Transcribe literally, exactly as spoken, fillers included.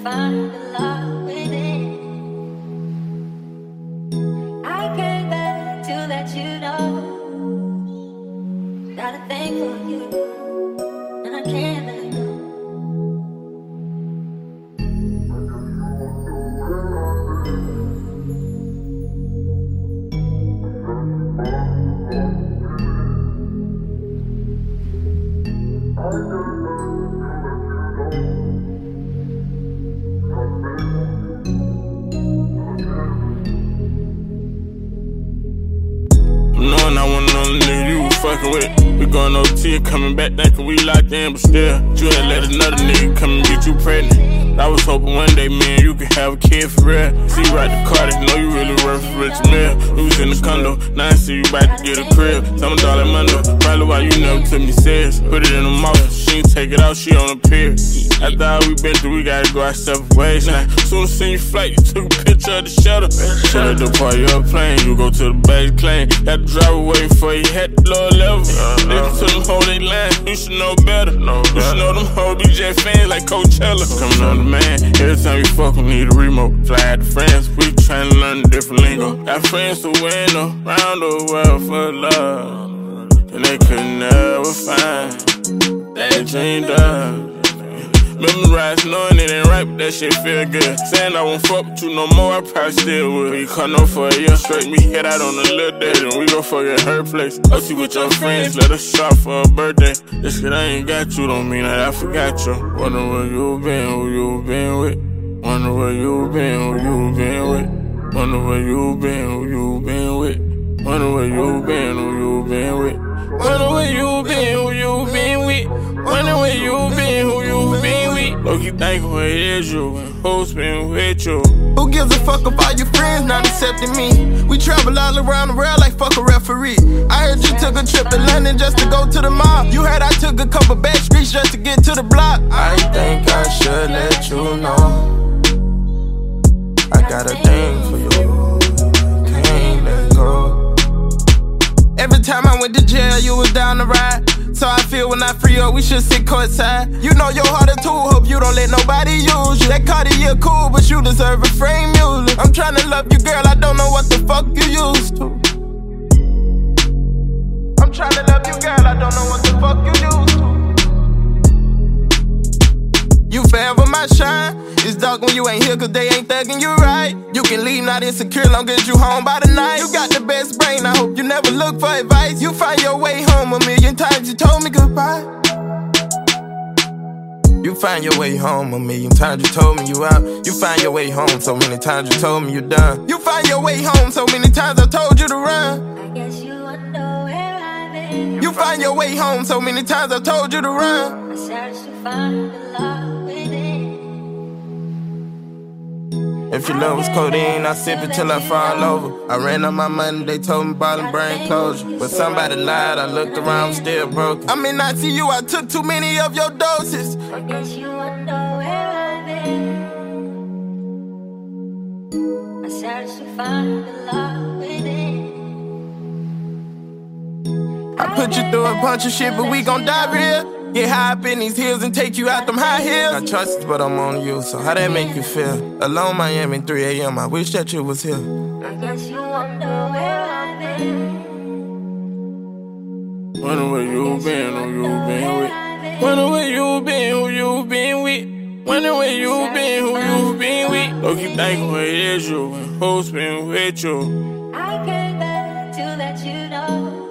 find the love within. I came back to let you know got a thing for you, and I can't let go. Knowing I wasn't the only nigga you was fucking with. We going O T and coming back thinking we locked in, but still, you ain't let another nigga come and get you pregnant. I was hoping one day, man, you could have a kid for real. See you right the car, they know you really worth a rich meal. We was in the condo, now I see you about to get a crib. Tell me all that money, probably why you never took me serious. Put it in the mouth, she ain't take it out, she on a pier. After all we been through, we gotta go our separate ways now. Soon as seen you flight, you took a picture of the shutter. Shut the part of your plane, you go to the base claim. Got to drive away before you hit the lower level. Listen to them hold they line, you should know better. You should know them whole D J fans like Coachella. Coming on the man, every time you fuck, we need a remote. Fly out to France, we tryna learn a different lingo. Got friends to win around the world for love, and they could never find that dreamed of. Memorize knowing it ain't right, but that shit feel good. Saying I won't fuck with you no more, I probably still would. We come up for a year straight, me head out on a little day, then we go fuck at her place. Go see with your friends, let us shop for a birthday. This shit I ain't got you, don't mean that I forgot you. Wonder where you been, who you been with. Wonder where you been, who you been with. Wonder where you been, who you been with. Wonder where you been, who you been with. Wonder where you been, who you been with. Wonder where you been, who you been with. Look, you think who it is you and who's been with you. Who gives a fuck if all your friends not accepting me? We travel all around the world like fuck a referee. I heard you took a trip to London just to go to the mall. You heard I took a couple back streets just to get to the block. I think I should let you know I got a thing for you, can't let go. Every time I went to jail, you was down the ride. So I feel when I free up, we should sit courtside. You know your heart is too, hope you don't let nobody use you. That Cartier cool, but you deserve a frame music. I'm tryna love you, girl, I don't know what the fuck you used to. I'm tryna love you, girl, I don't know what the fuck you used to. You forever my shine. It's dark when you ain't here, cause they ain't thugging you right. You can leave not insecure, long as you home by the night. You got the best brain, I hope you never look for advice. You find your way home a million times, you told me goodbye. You find your way home a million times, you told me you out. You find your way home so many times, you told me you done. You find your way home so many times, I told you to run. I guess you wonder where I've been. You find your way home so many times, I told you to run. I search to find the love within. If your love was codeine, I sip it till I fall over. I ran up my money, they told me ball and brain closure. But somebody lied, I looked around, still broken. I mean, I see you, I took too many of your doses. I guess you wonder where I've been. I search to find the love within. I put you through a bunch of shit, but we gon' die real. Get high up in these hills and take you out them high hills. I trust you, but I'm on you, so how that make you feel? Alone Miami, three A M, I wish that you was here. I guess you wonder where I've been. Wonder where you been, who you been with. Wonder where you been, who you been with. Wonder where you been, who you been with. Look, you think who it is you and who's been with you. I came back to let you know